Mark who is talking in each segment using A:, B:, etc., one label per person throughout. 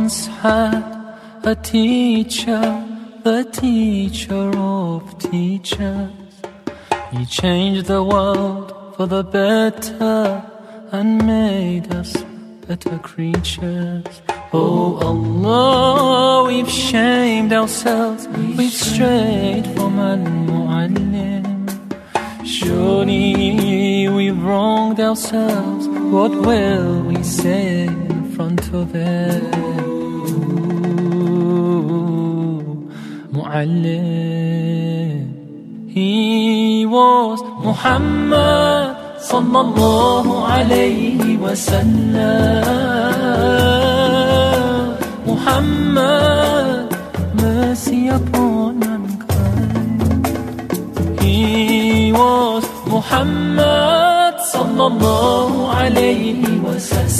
A: once had a teacher, the teacher of teachers. He changed the world for the better and made us better creatures. Oh Allah, we've shamed ourselves, we've strayed from Al-Mu'allim. Surely we've wronged ourselves, what will we say in front of them? Mu'allim. He was Muhammad sallallahu alayhi wa sallam. Muhammad, mercy upon mankind. He was Muhammad sallallahu alayhi wa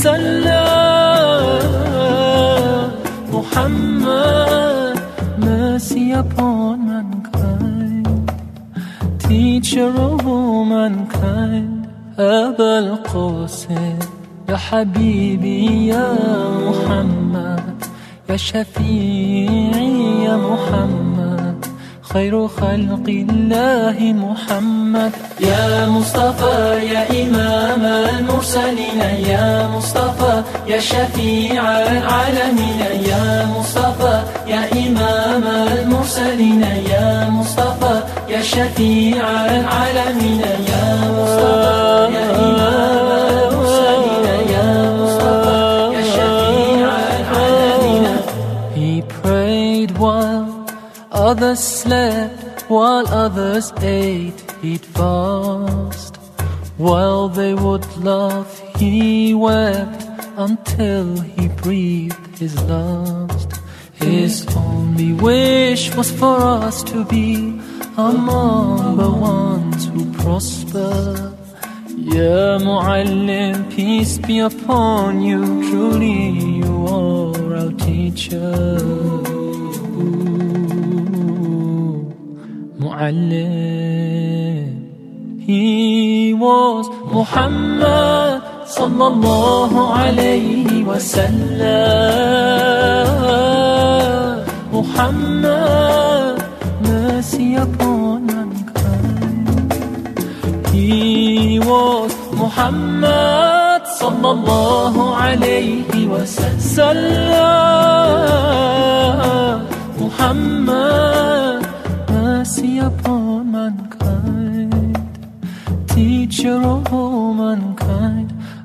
A: sallam. Muhammad, mercy upon mankind. Teacher of all mankind. أبا القاسم يا حبيبي يا محمد، يا شفيعي يا محمد، خير خلق الله محمد. يا مصطفى يا إمام المرسلين، يا مصطفى يا شفيع العالمين، يا مصطفى يا إمام المرسلين، يا مصطفى يا شفيع العالمين، يا مصطفى يا إمام المرسلين، يا مصطفى يا شفيع العالمين. He prayed while others slept, while others ate, he'd fast. While they would laugh, he wept until he breathed his last. His only wish was for us to be among the ones who prosper. Ya Mu'allim, peace be upon you, truly you are our teacher. Mu'allim. He was Muhammad sallallahu alayhi wa sallam. Muhammad, mercy upon mankind. He was Muhammad sallallahu alayhi wa sallam. Muhammad, mercy upon mankind. Teacher of all mankind.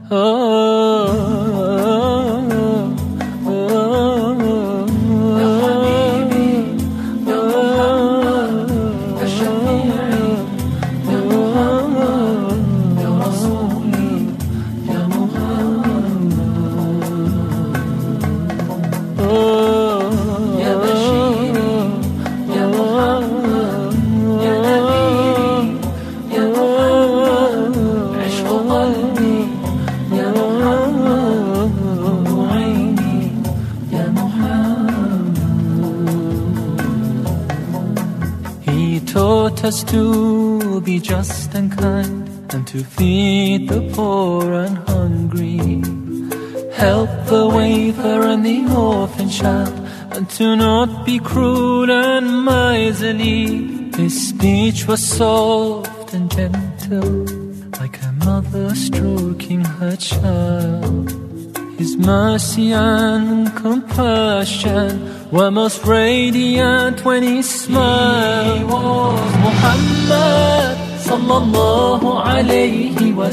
A: Taught us to be just and kind, and to feed the poor and hungry, help the wafer and the orphan child, and to not be cruel and miserly. His speech was soft and gentle, like a mother stroking her child. His mercy and compassion were most radiant when he smiled. He was Muhammad sallallahu alayhi wa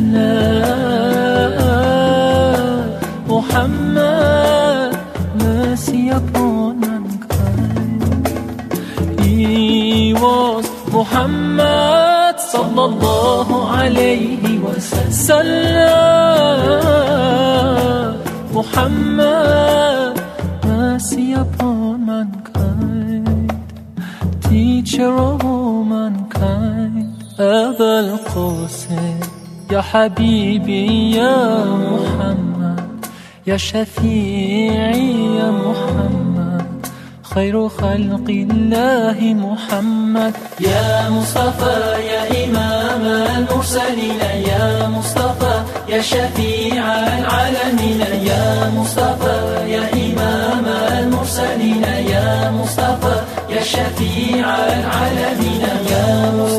A: sallam. Muhammad, mercy upon mankind. He was Muhammad sallallahu alayhi wa sallam. Muhammad, mercy upon mankind. Teacher of all mankind. أبا القاسم يا حبيبي يا محمد، يا شفيعي يا محمد، خير خلق الله محمد. يا مصطفى يا إمام المرسلين، يا مصطفى يا شفيع العالمين، يا مصطفى يا إمام شفيع العالمين يا